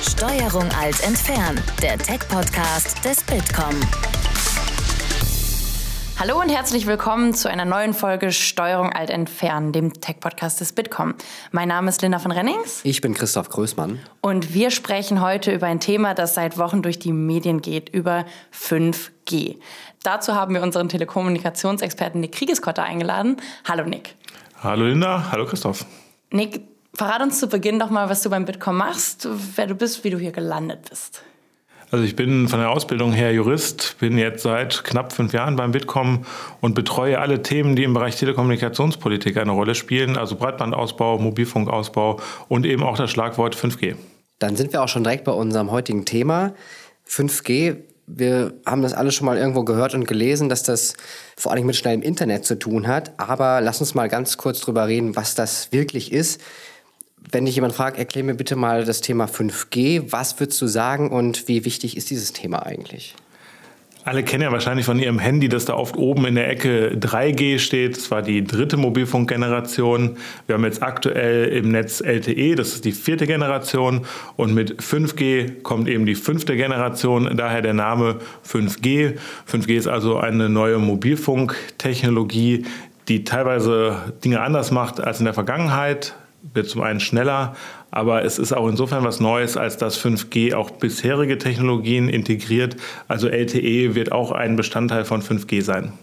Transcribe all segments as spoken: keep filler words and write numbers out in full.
Steuerung Alt entfernen, der Tech-Podcast des Bitkom. Hallo und herzlich willkommen zu einer neuen Folge Steuerung Alt entfernen, dem Tech-Podcast des Bitkom. Mein Name ist Linda von Rennings. Ich bin Christoph Größmann. Und wir sprechen heute über ein Thema, das seit Wochen durch die Medien geht, über fünf G. Dazu haben wir unseren Telekommunikationsexperten Nick Kriegeskotter eingeladen. Hallo Nick. Hallo Linda, hallo Christoph. Nick, verrat uns zu Beginn doch mal, was du beim Bitkom machst, wer du bist, wie du hier gelandet bist. Also ich bin von der Ausbildung her Jurist, bin jetzt seit knapp fünf Jahren beim Bitkom und betreue alle Themen, die im Bereich Telekommunikationspolitik eine Rolle spielen, also Breitbandausbau, Mobilfunkausbau und eben auch das Schlagwort fünf G. Dann sind wir auch schon direkt bei unserem heutigen Thema, fünf G. Wir haben das alle schon mal irgendwo gehört und gelesen, dass das vor allem mit schnellem Internet zu tun hat. Aber lass uns mal ganz kurz drüber reden, was das wirklich ist. Wenn dich jemand fragt, erklär mir bitte mal das Thema fünf G. Was würdest du sagen und wie wichtig ist dieses Thema eigentlich? Alle kennen ja wahrscheinlich von ihrem Handy, dass da oft oben in der Ecke drei G steht. Das war die dritte Mobilfunkgeneration. Wir haben jetzt aktuell im Netz L T E, das ist die vierte Generation. Und mit fünf G kommt eben die fünfte Generation, daher der Name fünf G. fünf G ist also eine neue Mobilfunktechnologie, die teilweise Dinge anders macht als in der Vergangenheit. Wird zum einen schneller, aber es ist auch insofern was Neues, als dass fünf G auch bisherige Technologien integriert. Also L T E wird auch ein Bestandteil von fünf G sein.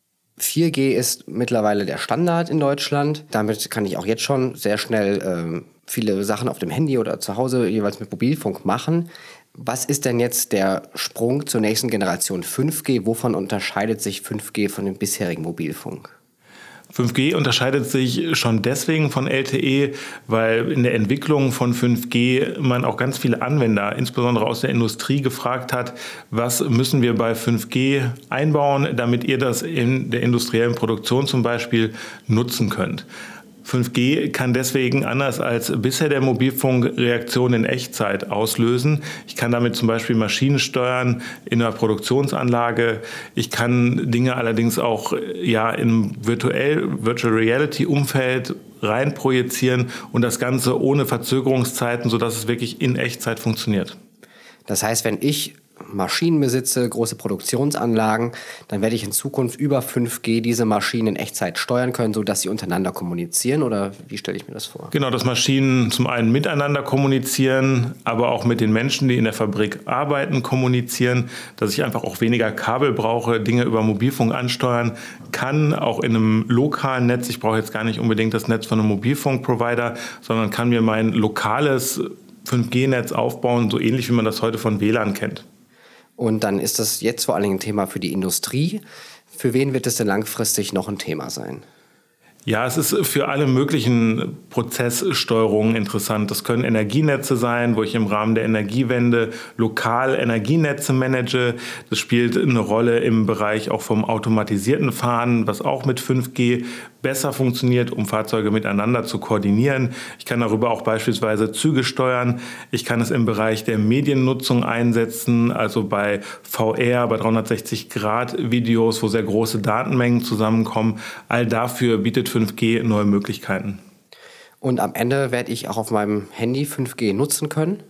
vier G ist mittlerweile der Standard in Deutschland. Damit kann ich auch jetzt schon sehr schnell äh, viele Sachen auf dem Handy oder zu Hause jeweils mit Mobilfunk machen. Was ist denn jetzt der Sprung zur nächsten Generation fünf G? Wovon unterscheidet sich fünf G von dem bisherigen Mobilfunk? fünf G unterscheidet sich schon deswegen von L T E, weil in der Entwicklung von fünf G man auch ganz viele Anwender, insbesondere aus der Industrie, gefragt hat, was müssen wir bei fünf G einbauen, damit ihr das in der industriellen Produktion zum Beispiel nutzen könnt. fünf G kann deswegen anders als bisher der Mobilfunk Reaktionen in Echtzeit auslösen. Ich kann damit zum Beispiel Maschinen steuern in einer Produktionsanlage. Ich kann Dinge allerdings auch ja, im virtuell, Virtual Reality Umfeld rein projizieren und das Ganze ohne Verzögerungszeiten, sodass es wirklich in Echtzeit funktioniert. Das heißt, wenn ich Maschinen besitze, große Produktionsanlagen, dann werde ich in Zukunft über fünf G diese Maschinen in Echtzeit steuern können, sodass sie untereinander kommunizieren, oder wie stelle ich mir das vor? Genau, dass Maschinen zum einen miteinander kommunizieren, aber auch mit den Menschen, die in der Fabrik arbeiten, kommunizieren, dass ich einfach auch weniger Kabel brauche, Dinge über Mobilfunk ansteuern kann, auch in einem lokalen Netz. Ich brauche jetzt gar nicht unbedingt das Netz von einem Mobilfunkprovider, sondern kann mir mein lokales fünf G Netz aufbauen, so ähnlich wie man das heute von W L A N kennt. Und dann ist das jetzt vor allen Dingen ein Thema für die Industrie. Für wen wird es denn langfristig noch ein Thema sein? Ja, es ist für alle möglichen Prozesssteuerungen interessant. Das können Energienetze sein, wo ich im Rahmen der Energiewende lokal Energienetze manage. Das spielt eine Rolle im Bereich auch vom automatisierten Fahren, was auch mit fünf G besser funktioniert, um Fahrzeuge miteinander zu koordinieren. Ich kann darüber auch beispielsweise Züge steuern. Ich kann es im Bereich der Mediennutzung einsetzen, also bei V R, bei dreihundertsechzig Grad Videos, wo sehr große Datenmengen zusammenkommen. All dafür bietet fünf G neue Möglichkeiten. Und am Ende werde ich auch auf meinem Handy fünf G nutzen können?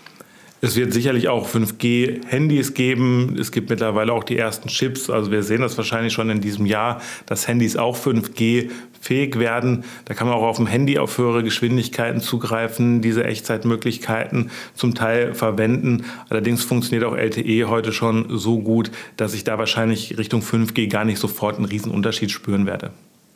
Es wird sicherlich auch fünf G Handys geben. Es gibt mittlerweile auch die ersten Chips. Also wir sehen das wahrscheinlich schon in diesem Jahr, dass Handys auch fünf G fähig werden. Da kann man auch auf dem Handy auf höhere Geschwindigkeiten zugreifen, diese Echtzeitmöglichkeiten zum Teil verwenden. Allerdings funktioniert auch L T E heute schon so gut, dass ich da wahrscheinlich Richtung fünf G gar nicht sofort einen riesen Unterschied spüren werde.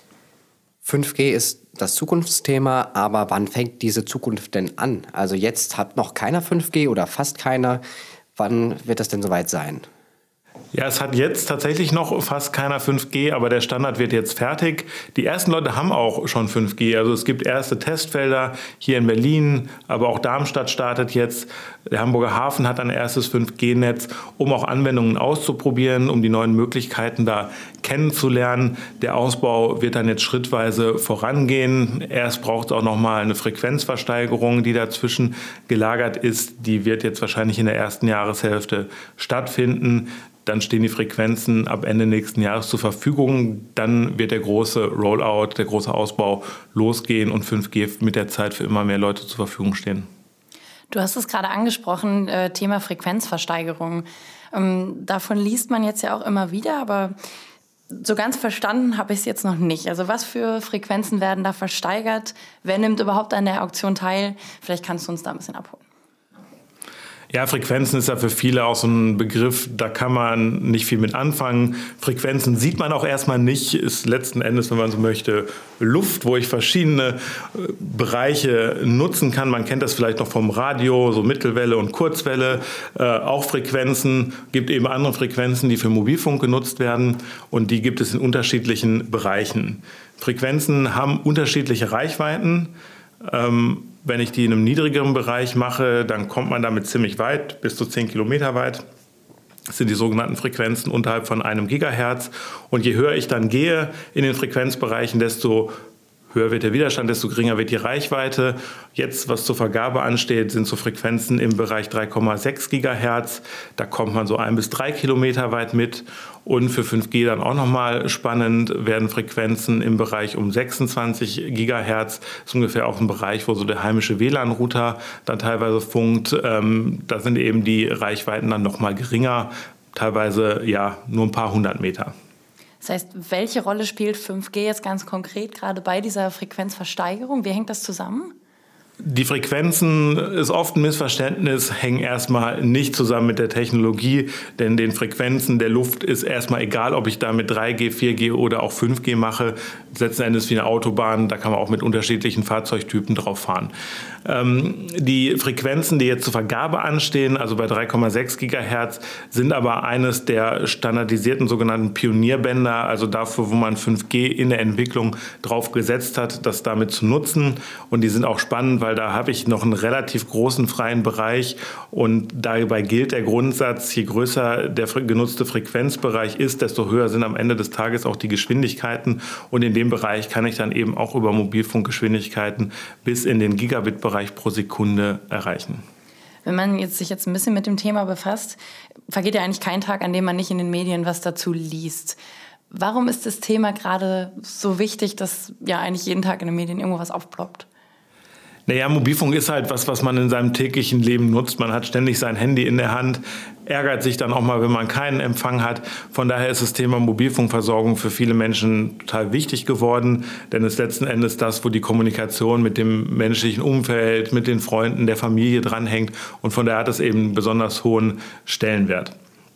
fünf G ist das Zukunftsthema, aber wann fängt diese Zukunft denn an? Also jetzt hat noch keiner fünf G oder fast keiner. Wann wird das denn soweit sein? Ja, es hat jetzt tatsächlich noch fast keiner fünf G, aber der Standard wird jetzt fertig. Die ersten Leute haben auch schon fünf G. Also es gibt erste Testfelder hier in Berlin, aber auch Darmstadt startet jetzt. Der Hamburger Hafen hat ein erstes fünf G Netz, um auch Anwendungen auszuprobieren, um die neuen Möglichkeiten da kennenzulernen. Der Ausbau wird dann jetzt schrittweise vorangehen. Erst braucht es auch noch mal eine Frequenzversteigerung, die dazwischen gelagert ist. Die wird jetzt wahrscheinlich in der ersten Jahreshälfte stattfinden. Dann stehen die Frequenzen ab Ende nächsten Jahres zur Verfügung. Dann wird der große Rollout, der große Ausbau losgehen und fünf G mit der Zeit für immer mehr Leute zur Verfügung stehen. Du hast es gerade angesprochen, äh, Thema Frequenzversteigerung. Ähm, davon liest man jetzt ja auch immer wieder, aber so ganz verstanden habe ich es jetzt noch nicht. Also was für Frequenzen werden da versteigert? Wer nimmt überhaupt an der Auktion teil? Vielleicht kannst du uns da ein bisschen abholen. Ja, Frequenzen ist ja für viele auch so ein Begriff, da kann man nicht viel mit anfangen. Frequenzen sieht man auch erstmal nicht, ist letzten Endes, wenn man so möchte, Luft, wo ich verschiedene Bereiche nutzen kann. Man kennt das vielleicht noch vom Radio, so Mittelwelle und Kurzwelle, äh, auch Frequenzen. Gibt eben andere Frequenzen, die für Mobilfunk genutzt werden und die gibt es in unterschiedlichen Bereichen. Frequenzen haben unterschiedliche Reichweiten. Ähm, Wenn ich die in einem niedrigeren Bereich mache, dann kommt man damit ziemlich weit, bis zu zehn Kilometer weit. Das sind die sogenannten Frequenzen unterhalb von einem Gigahertz. Und je höher ich dann gehe in den Frequenzbereichen, desto höher wird der Widerstand, desto geringer wird die Reichweite. Jetzt, was zur Vergabe ansteht, sind so Frequenzen im Bereich drei Komma sechs Gigahertz. Da kommt man so ein bis drei Kilometer weit mit. Und für fünf G dann auch nochmal spannend werden Frequenzen im Bereich um sechsundzwanzig Gigahertz. Das ist ungefähr auch ein Bereich, wo so der heimische W L A N-Router dann teilweise funkt. Ähm, da sind eben die Reichweiten dann nochmal geringer, teilweise ja nur ein paar hundert Meter. Das heißt, welche Rolle spielt fünf G jetzt ganz konkret gerade bei dieser Frequenzversteigerung? Wie hängt das zusammen? Die Frequenzen ist oft ein Missverständnis, hängen erstmal nicht zusammen mit der Technologie, denn den Frequenzen der Luft ist erstmal egal, ob ich da mit drei G, vier G oder auch fünf G mache. Letzten Endes wie eine Autobahn, da kann man auch mit unterschiedlichen Fahrzeugtypen drauf fahren. Ähm, die Frequenzen, die jetzt zur Vergabe anstehen, also bei drei Komma sechs Gigahertz, sind aber eines der standardisierten sogenannten Pionierbänder, also dafür, wo man fünf G in der Entwicklung drauf gesetzt hat, das damit zu nutzen. Und die sind auch spannend, weil da habe ich noch einen relativ großen freien Bereich und dabei gilt der Grundsatz, je größer der genutzte Frequenzbereich ist, desto höher sind am Ende des Tages auch die Geschwindigkeiten und in dem Bereich kann ich dann eben auch über Mobilfunkgeschwindigkeiten bis in den Gigabit-Bereich pro Sekunde erreichen. Wenn man jetzt sich jetzt ein bisschen mit dem Thema befasst, vergeht ja eigentlich kein Tag, an dem man nicht in den Medien was dazu liest. Warum ist das Thema gerade so wichtig, dass ja eigentlich jeden Tag in den Medien irgendwo was aufploppt? Naja, Mobilfunk ist halt was, was man in seinem täglichen Leben nutzt. Man hat ständig sein Handy in der Hand, ärgert sich dann auch mal, wenn man keinen Empfang hat. Von daher ist das Thema Mobilfunkversorgung für viele Menschen total wichtig geworden, denn es ist letzten Endes das, wo die Kommunikation mit dem menschlichen Umfeld, mit den Freunden, der Familie dranhängt und von daher hat es eben einen besonders hohen Stellenwert.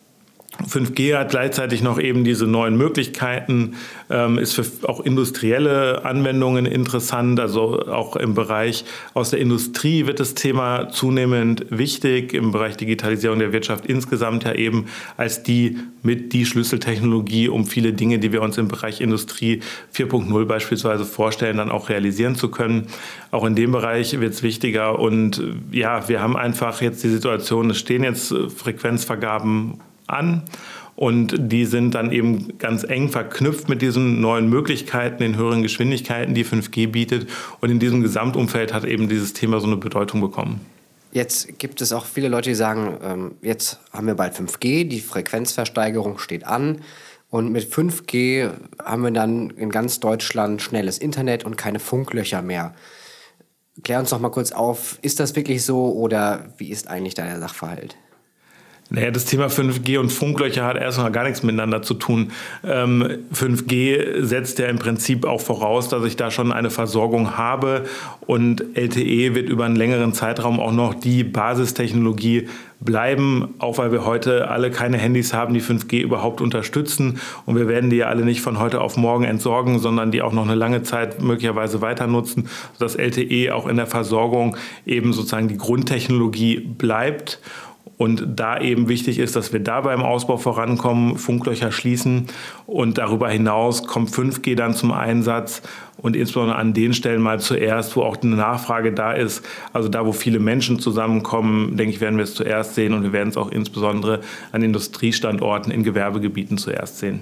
fünf G hat gleichzeitig noch eben diese neuen Möglichkeiten, ähm, ist für auch industrielle Anwendungen interessant, also auch im Bereich aus der Industrie wird das Thema zunehmend wichtig, im Bereich Digitalisierung der Wirtschaft insgesamt ja eben als die mit die Schlüsseltechnologie, um viele Dinge, die wir uns im Bereich Industrie vier Punkt null beispielsweise vorstellen, dann auch realisieren zu können. Auch in dem Bereich wird es wichtiger und ja, wir haben einfach jetzt die Situation, es stehen jetzt Frequenzvergaben an und die sind dann eben ganz eng verknüpft mit diesen neuen Möglichkeiten, den höheren Geschwindigkeiten, die fünf G bietet und in diesem Gesamtumfeld hat eben dieses Thema so eine Bedeutung bekommen. Jetzt gibt es auch viele Leute, die sagen, ähm, jetzt haben wir bald fünf G, die Frequenzversteigerung steht an und mit fünf G haben wir dann in ganz Deutschland schnelles Internet und keine Funklöcher mehr. Klär uns doch mal kurz auf, ist das wirklich so oder wie ist eigentlich da der Sachverhalt? Naja, das Thema fünf G und Funklöcher hat erstmal gar nichts miteinander zu tun. Ähm, fünf G setzt ja im Prinzip auch voraus, dass ich da schon eine Versorgung habe und L T E wird über einen längeren Zeitraum auch noch die Basistechnologie bleiben, auch weil wir heute alle keine Handys haben, die fünf G überhaupt unterstützen und wir werden die ja alle nicht von heute auf morgen entsorgen, sondern die auch noch eine lange Zeit möglicherweise weiter nutzen, sodass L T E auch in der Versorgung eben sozusagen die Grundtechnologie bleibt. Und da eben wichtig ist, dass wir da beim Ausbau vorankommen, Funklöcher schließen und darüber hinaus kommt fünf G dann zum Einsatz und insbesondere an den Stellen mal zuerst, wo auch eine Nachfrage da ist. Also da, wo viele Menschen zusammenkommen, denke ich, werden wir es zuerst sehen und wir werden es auch insbesondere an Industriestandorten in Gewerbegebieten zuerst sehen.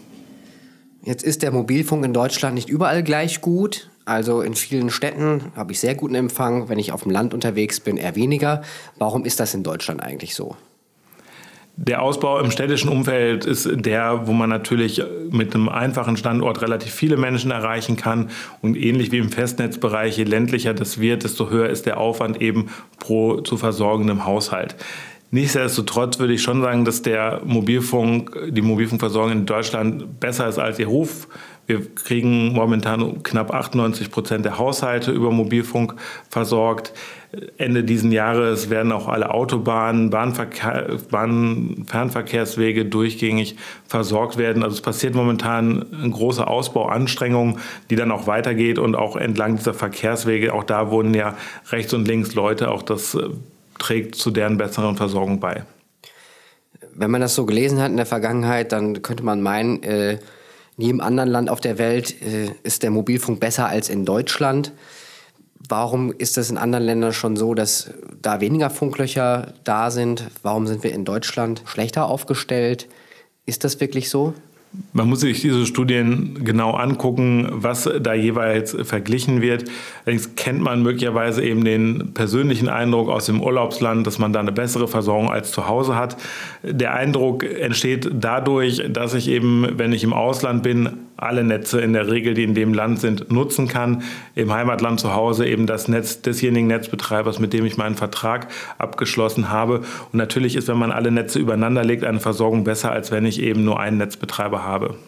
Jetzt ist der Mobilfunk in Deutschland nicht überall gleich gut. Also in vielen Städten habe ich sehr guten Empfang, wenn ich auf dem Land unterwegs bin, eher weniger. Warum ist das in Deutschland eigentlich so? Der Ausbau im städtischen Umfeld ist der, wo man natürlich mit einem einfachen Standort relativ viele Menschen erreichen kann. Und ähnlich wie im Festnetzbereich, je ländlicher das wird, desto höher ist der Aufwand eben pro zu versorgendem Haushalt. Nichtsdestotrotz würde ich schon sagen, dass der Mobilfunk, die Mobilfunkversorgung in Deutschland besser ist als ihr Ruf. Wir kriegen momentan knapp achtundneunzig Prozent der Haushalte über Mobilfunk versorgt. Ende dieses Jahres werden auch alle Autobahnen, Bahnverkehr, Bahn, Fernverkehrswege durchgängig versorgt werden. Also es passiert momentan eine große Ausbauanstrengung, die dann auch weitergeht und auch entlang dieser Verkehrswege, auch da wohnen ja rechts und links Leute, auch das trägt zu deren besseren Versorgung bei. Wenn man das so gelesen hat in der Vergangenheit, dann könnte man meinen, äh, in jedem anderen Land auf der Welt äh, ist der Mobilfunk besser als in Deutschland. Warum ist das in anderen Ländern schon so, dass da weniger Funklöcher da sind? Warum sind wir in Deutschland schlechter aufgestellt? Ist das wirklich so? Man muss sich diese Studien genau angucken, was da jeweils verglichen wird. Allerdings kennt man möglicherweise eben den persönlichen Eindruck aus dem Urlaubsland, dass man da eine bessere Versorgung als zu Hause hat. Der Eindruck entsteht dadurch, dass ich eben, wenn ich im Ausland bin, alle Netze in der Regel, die in dem Land sind, nutzen kann. Im Heimatland zu Hause eben das Netz desjenigen Netzbetreibers, mit dem ich meinen Vertrag abgeschlossen habe. Und natürlich ist, wenn man alle Netze übereinander legt, eine Versorgung besser, als wenn ich eben nur einen Netzbetreiber habe.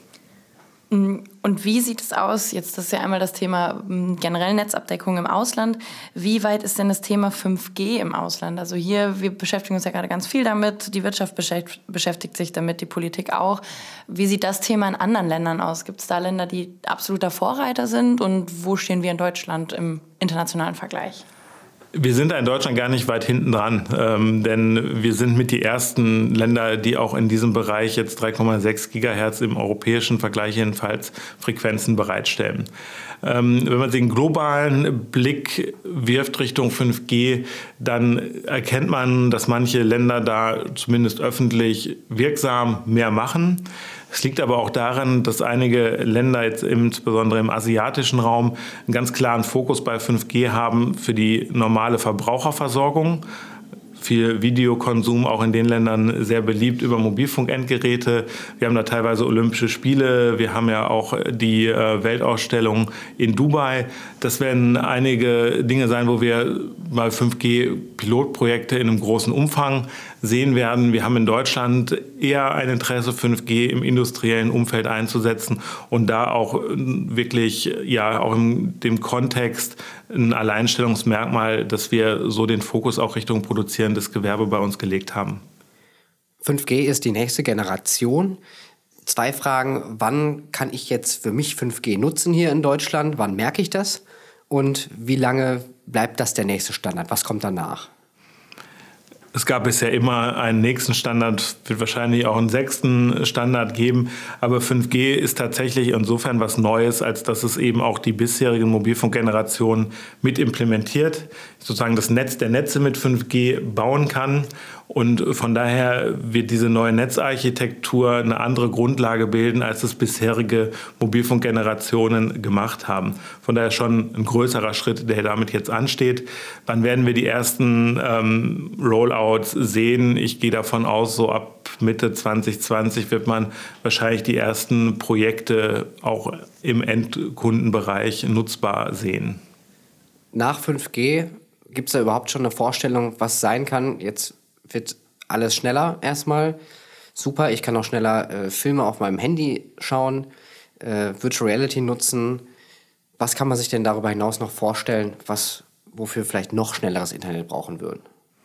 Und wie sieht es aus? Jetzt das ist ja einmal das Thema generell Netzabdeckung im Ausland. Wie weit ist denn das Thema fünf G im Ausland? Also hier, wir beschäftigen uns ja gerade ganz viel damit. Die Wirtschaft beschäftigt sich damit, die Politik auch. Wie sieht das Thema in anderen Ländern aus? Gibt es da Länder, die absoluter Vorreiter sind? Und wo stehen wir in Deutschland im internationalen Vergleich? Wir sind da in Deutschland gar nicht weit hinten dran, ähm, denn wir sind mit die ersten Länder, die auch in diesem Bereich jetzt drei Komma sechs Gigahertz im europäischen Vergleich jedenfalls Frequenzen bereitstellen. Ähm, wenn man sich einen globalen Blick wirft Richtung fünf G, dann erkennt man, dass manche Länder da zumindest öffentlich wirksam mehr machen. Es liegt aber auch daran, dass einige Länder, jetzt insbesondere im asiatischen Raum, einen ganz klaren Fokus bei fünf G haben für die normale Verbraucherversorgung. Viel Videokonsum auch in den Ländern sehr beliebt über Mobilfunkendgeräte. Wir haben da teilweise Olympische Spiele. Wir haben ja auch die äh, Weltausstellung in Dubai. Das werden einige Dinge sein, wo wir mal fünf G-Pilotprojekte in einem großen Umfang sehen werden. Wir haben in Deutschland eher ein Interesse, fünf G im industriellen Umfeld einzusetzen und da auch wirklich, ja, auch in dem Kontext ein Alleinstellungsmerkmal, dass wir so den Fokus auch Richtung produzierendes Gewerbe bei uns gelegt haben. fünf G ist die nächste Generation. Zwei Fragen: Wann kann ich jetzt für mich fünf G nutzen hier in Deutschland? Wann merke ich das? Und wie lange bleibt das der nächste Standard? Was kommt danach? Es gab bisher immer einen nächsten Standard, wird wahrscheinlich auch einen sechsten Standard geben. Aber fünf G ist tatsächlich insofern was Neues, als dass es eben auch die bisherigen Mobilfunkgenerationen mit implementiert, sozusagen das Netz der Netze mit fünf G bauen kann. Und von daher wird diese neue Netzarchitektur eine andere Grundlage bilden, als es bisherige Mobilfunkgenerationen gemacht haben. Von daher schon ein größerer Schritt, der damit jetzt ansteht. Wann werden wir die ersten ähm, Rollouts sehen? Ich gehe davon aus, so ab Mitte zwanzig zwanzig wird man wahrscheinlich die ersten Projekte auch im Endkundenbereich nutzbar sehen. Nach fünf G gibt es da überhaupt schon eine Vorstellung, was sein kann? Jetzt wird alles schneller erstmal. Super, ich kann auch schneller äh, Filme auf meinem Handy schauen, äh, Virtual Reality nutzen. Was kann man sich denn darüber hinaus noch vorstellen, was, wofür vielleicht noch schnelleres Internet brauchen würden?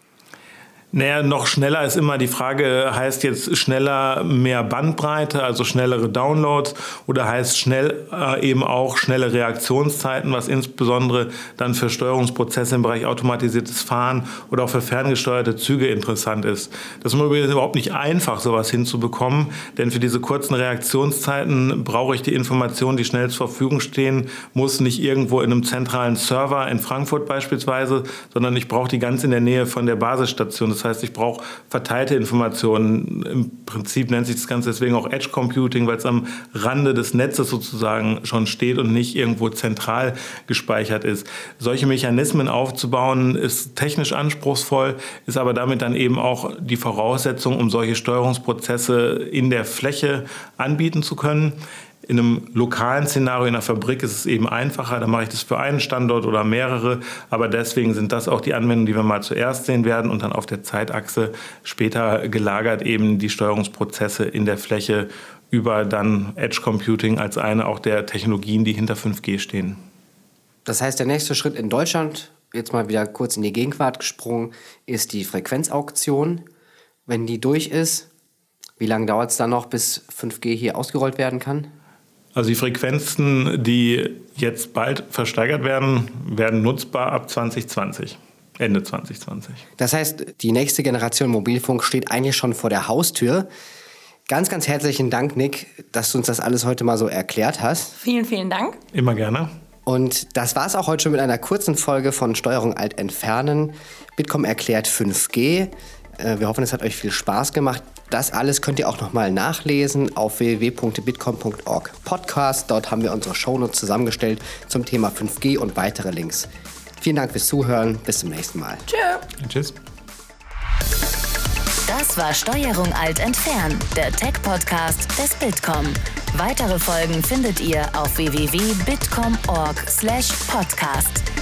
Naja, noch schneller ist immer die Frage, heißt jetzt schneller mehr Bandbreite, also schnellere Downloads, oder heißt schnell äh, eben auch schnelle Reaktionszeiten, was insbesondere dann für Steuerungsprozesse im Bereich automatisiertes Fahren oder auch für ferngesteuerte Züge interessant ist. Das ist übrigens überhaupt nicht einfach, sowas hinzubekommen, denn für diese kurzen Reaktionszeiten brauche ich die Informationen, die schnell zur Verfügung stehen, muss nicht irgendwo in einem zentralen Server in Frankfurt beispielsweise, sondern ich brauche die ganz in der Nähe von der Basisstation. Das Das heißt, ich brauche verteilte Informationen. Im Prinzip nennt sich das Ganze deswegen auch Edge Computing, weil es am Rande des Netzes sozusagen schon steht und nicht irgendwo zentral gespeichert ist. Solche Mechanismen aufzubauen, ist technisch anspruchsvoll, ist aber damit dann eben auch die Voraussetzung, um solche Steuerungsprozesse in der Fläche anbieten zu können. In einem lokalen Szenario in der Fabrik ist es eben einfacher, da mache ich das für einen Standort oder mehrere, aber deswegen sind das auch die Anwendungen, die wir mal zuerst sehen werden und dann auf der Zeitachse später gelagert eben die Steuerungsprozesse in der Fläche über dann Edge Computing als eine auch der Technologien, die hinter fünf G stehen. Das heißt, der nächste Schritt in Deutschland, jetzt mal wieder kurz in die Gegenwart gesprungen, ist die Frequenzauktion. Wenn die durch ist, wie lange dauert es dann noch, bis fünf G hier ausgerollt werden kann? Also die Frequenzen, die jetzt bald versteigert werden, werden nutzbar ab zwanzig zwanzig, Ende zwanzig zwanzig. Das heißt, die nächste Generation Mobilfunk steht eigentlich schon vor der Haustür. Ganz, ganz herzlichen Dank, Nick, dass du uns das alles heute mal so erklärt hast. Vielen, vielen Dank. Immer gerne. Und das war es auch heute schon mit einer kurzen Folge von Steuerung Alt Entfernen. Bitkom erklärt fünf G. Wir hoffen, es hat euch viel Spaß gemacht. Das alles könnt ihr auch nochmal nachlesen auf w w w punkt bitkom punkt org Podcast. Dort haben wir unsere Shownotes zusammengestellt zum Thema fünf G und weitere Links. Vielen Dank fürs Zuhören. Bis zum nächsten Mal. Tschö. Tschüss. Das war Steuerung Alt Entfernen, der Tech-Podcast des Bitkom. Weitere Folgen findet ihr auf w w w punkt bitkom punkt org slash podcast.